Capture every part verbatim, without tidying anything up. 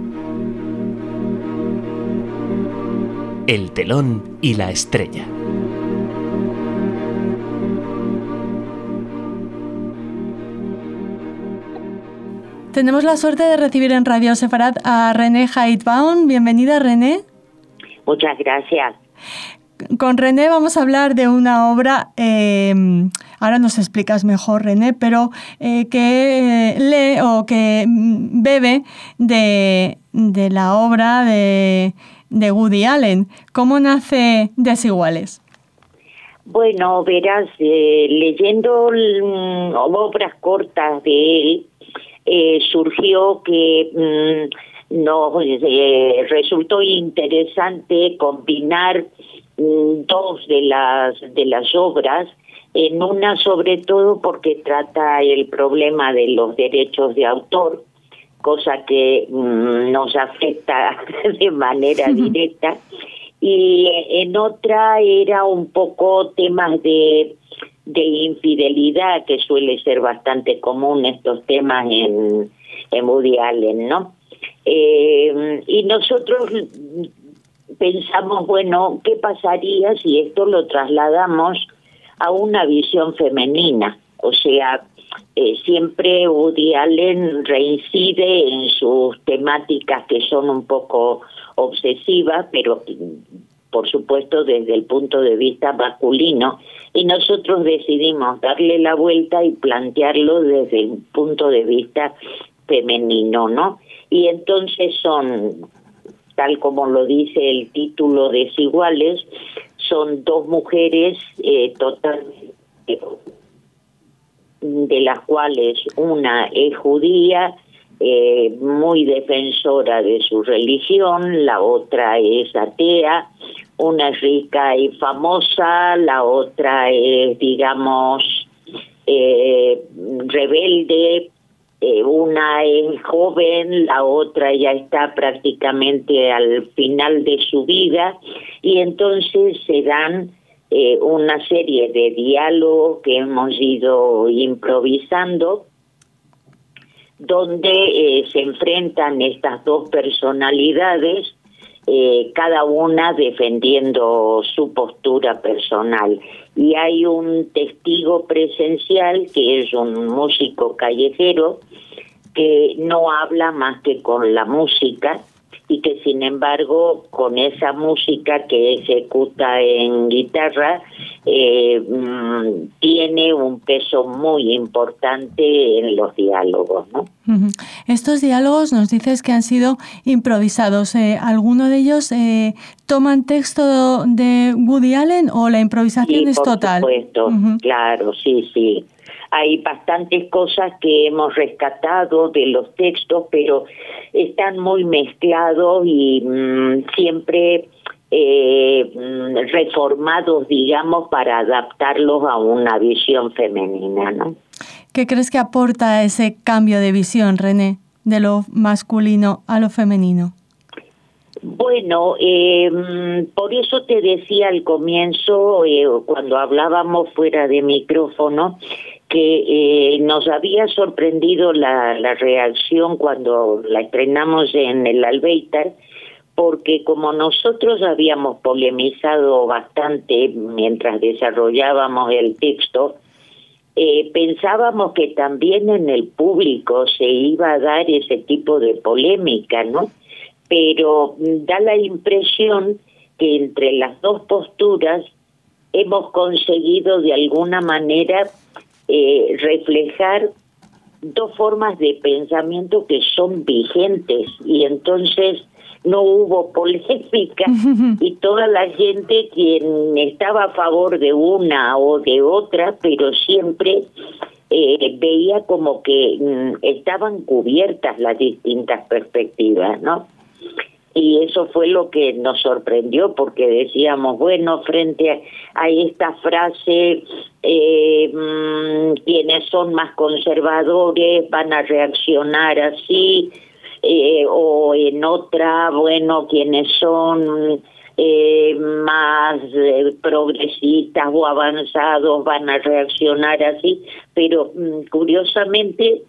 El telón y la estrella. Tenemos la suerte de recibir en Radio Sefarad a René Heidbaum. Bienvenida, René. Muchas gracias. Con René vamos a hablar de una obra, eh, ahora nos explicas mejor, René, pero eh, que eh, lee o que bebe de, de la obra de, de Woody Allen. ¿Cómo nace Desiguales? Bueno, verás, eh, leyendo mm, obras cortas de él, eh, surgió que mm, nos eh, resultó interesante combinar mm, dos de las de las obras, en una sobre todo porque trata el problema de los derechos de autor, cosa que mm, nos afecta de manera directa, y en otra era un poco temas de de infidelidad, que suele ser bastante común estos temas en, en Woody Allen, ¿no? Eh, y nosotros pensamos, bueno, ¿qué pasaría si esto lo trasladamos a una visión femenina? O sea, eh, siempre Woody Allen reincide en sus temáticas que son un poco obsesivas, pero por supuesto desde el punto de vista masculino, y nosotros decidimos darle la vuelta y plantearlo desde el punto de vista femenino, ¿no? Y entonces son, tal como lo dice el título, Desiguales, son dos mujeres eh, totalmente, de las cuales una es judía, eh, muy defensora de su religión, la otra es atea, una es rica y famosa, la otra es, digamos, eh, rebelde, eh, una es joven, la otra ya está prácticamente al final de su vida, y entonces se dan eh, una serie de diálogos que hemos ido improvisando, donde eh, se enfrentan estas dos personalidades, eh, cada una defendiendo su postura personal. Y hay un testigo presencial, que es un músico callejero, que no habla más que con la música, y que sin embargo con esa música que ejecuta en guitarra eh, mmm, tiene un peso muy importante en los diálogos, ¿no? Uh-huh. Estos diálogos nos dices que han sido improvisados. Eh, ¿Alguno de ellos eh, toman texto de Woody Allen o la improvisación sí, es total? Por supuesto, uh-huh. Claro, sí, sí. Hay bastantes cosas que hemos rescatado de los textos, pero están muy mezclados y mmm, siempre eh, reformados, digamos, para adaptarlos a una visión femenina, ¿no? ¿Qué crees que aporta ese cambio de visión, René, de lo masculino a lo femenino? Bueno, eh, por eso te decía al comienzo, eh, cuando hablábamos fuera de micrófono, que eh, nos había sorprendido la, la reacción cuando la estrenamos en el Albéitar, porque como nosotros habíamos polemizado bastante mientras desarrollábamos el texto, eh, pensábamos que también en el público se iba a dar ese tipo de polémica, ¿no? Pero da la impresión que entre las dos posturas hemos conseguido de alguna manera eh, reflejar dos formas de pensamiento que son vigentes, y entonces no hubo polémica y toda la gente quien estaba a favor de una o de otra, pero siempre eh, veía como que mm, estaban cubiertas las distintas perspectivas, ¿no? Y eso fue lo que nos sorprendió, porque decíamos, bueno, frente a, a esta frase, eh, mmm, quienes son más conservadores van a reaccionar así, eh, o en otra, bueno, quienes son eh, más eh, progresistas o avanzados van a reaccionar así, pero mmm, curiosamente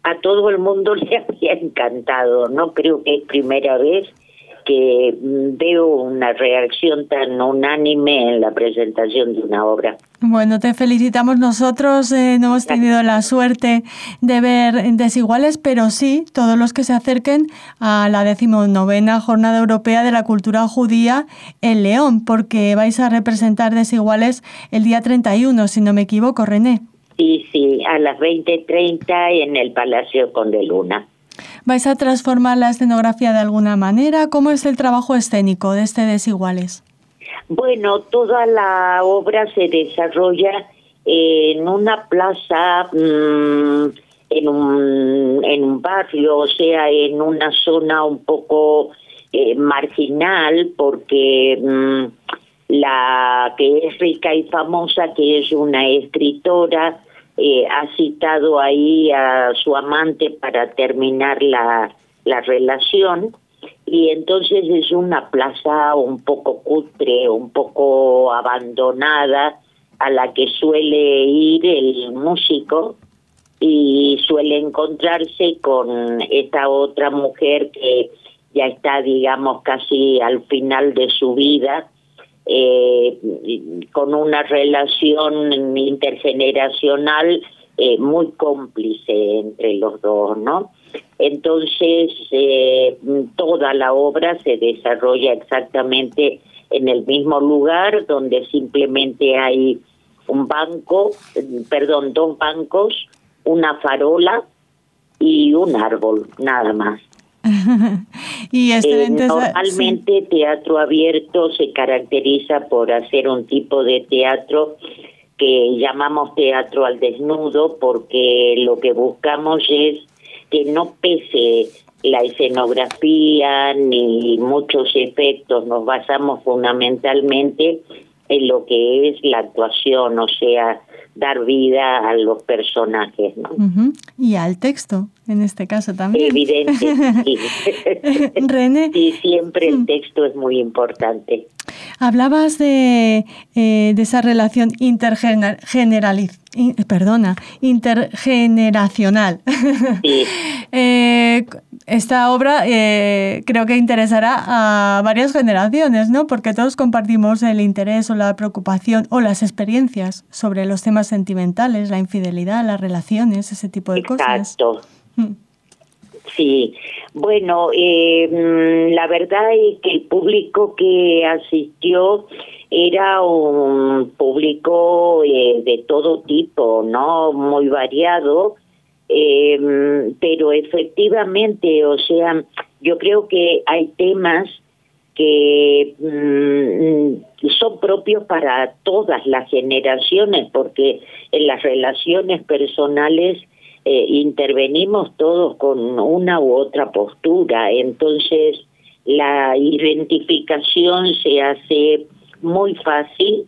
a todo el mundo le había encantado. No creo que es primera vez que veo una reacción tan unánime en la presentación de una obra. Bueno, te felicitamos. Nosotros eh, no hemos tenido la suerte de ver Desiguales, pero sí todos los que se acerquen a la decimonovena Jornada Europea de la Cultura Judía en León, porque vais a representar Desiguales el día treinta y uno, si no me equivoco, René. Sí, sí, a las veinte treinta en el Palacio Conde Luna. ¿Vais a transformar la escenografía de alguna manera? ¿Cómo es el trabajo escénico de este Desiguales? Bueno, toda la obra se desarrolla en una plaza, mmm, en un en un barrio, o sea, en una zona un poco eh, marginal, porque mmm, la que es rica y famosa, que es una escritora, Eh, ha citado ahí a su amante para terminar la, la relación, y entonces es una plaza un poco cutre, un poco abandonada, a la que suele ir el músico y suele encontrarse con esta otra mujer que ya está, digamos, casi al final de su vida, Eh, con una relación intergeneracional eh, muy cómplice entre los dos, ¿no? Entonces, eh, toda la obra se desarrolla exactamente en el mismo lugar, donde simplemente hay un banco, perdón, dos bancos, una farola y un árbol, nada más. y eh, normalmente sí. Teatro abierto se caracteriza por hacer un tipo de teatro que llamamos teatro al desnudo, porque lo que buscamos es que no pese la escenografía ni muchos efectos. Nos basamos fundamentalmente en lo que es la actuación, o sea, dar vida a los personajes, ¿no? Uh-huh. Y al texto, en este caso también. Evidente, sí. René. Sí, siempre el texto es muy importante. Hablabas de, eh, de esa relación intergeneraliz, in, perdona, intergeneracional. Sí. eh, esta obra eh, creo que interesará a varias generaciones, ¿no? Porque todos compartimos el interés o la preocupación o las experiencias sobre los temas sentimentales, la infidelidad, las relaciones, ese tipo de Exacto. cosas. Exacto. Sí, bueno, eh, la verdad es que el público que asistió era un público eh, de todo tipo, ¿no? Muy variado, eh, pero efectivamente, o sea, yo creo que hay temas que mm, son propios para todas las generaciones, porque en las relaciones personales Eh, intervenimos todos con una u otra postura, entonces la identificación se hace muy fácil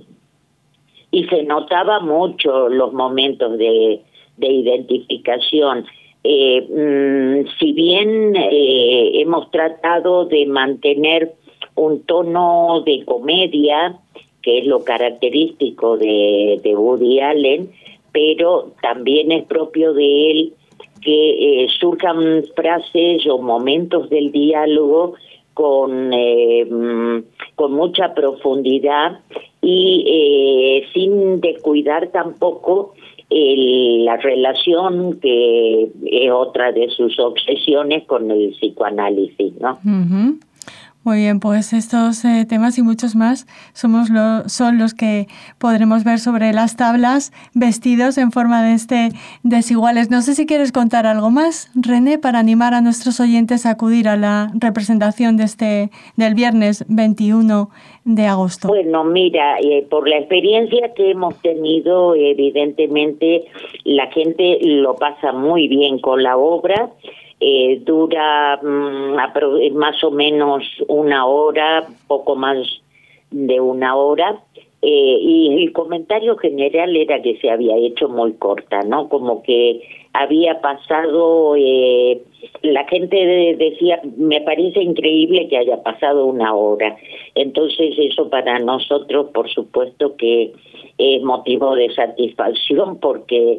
y se notaba mucho los momentos de, de identificación. Eh, mmm, si bien eh, hemos tratado de mantener un tono de comedia, que es lo característico de, de Woody Allen, pero también es propio de él que eh, surjan frases o momentos del diálogo con, eh, con mucha profundidad y eh, sin descuidar tampoco el, la relación, que es otra de sus obsesiones, con el psicoanálisis, ¿no? Uh-huh. Muy bien, pues estos eh, temas y muchos más somos lo, son los que podremos ver sobre las tablas, vestidos en forma de este Desiguales. No sé si quieres contar algo más, René, para animar a nuestros oyentes a acudir a la representación de este del viernes veintiuno de agosto. Bueno, mira, eh, por la experiencia que hemos tenido, evidentemente la gente lo pasa muy bien con la obra. Eh, dura mmm, más o menos una hora, poco más de una hora, eh, y el comentario general era que se había hecho muy corta, ¿no? Como que había pasado, eh, la gente de, decía, me parece increíble que haya pasado una hora. Entonces eso para nosotros, por supuesto que es motivo de satisfacción, porque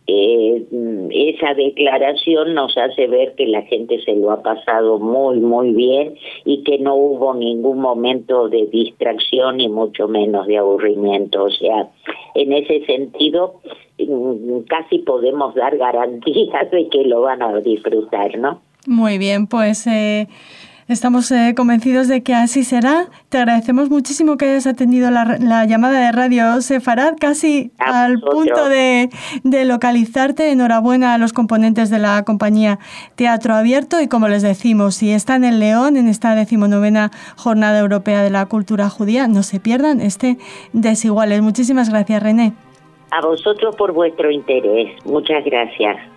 eh, esa declaración nos hace ver que la gente se lo ha pasado muy, muy bien y que no hubo ningún momento de distracción y mucho menos de aburrimiento. O sea, en ese sentido, casi podemos dar garantías de que lo van a disfrutar, ¿no? Muy bien, pues eh, estamos eh, convencidos de que así será. Te agradecemos muchísimo que hayas atendido la, la llamada de Radio Sefarad, casi a al vosotros. punto de, de localizarte. Enhorabuena a los componentes de la compañía Teatro Abierto y, como les decimos, si están en León en esta decimonovena Jornada Europea de la Cultura Judía, no se pierdan este Desiguales. Muchísimas gracias, René. A vosotros por vuestro interés. Muchas gracias.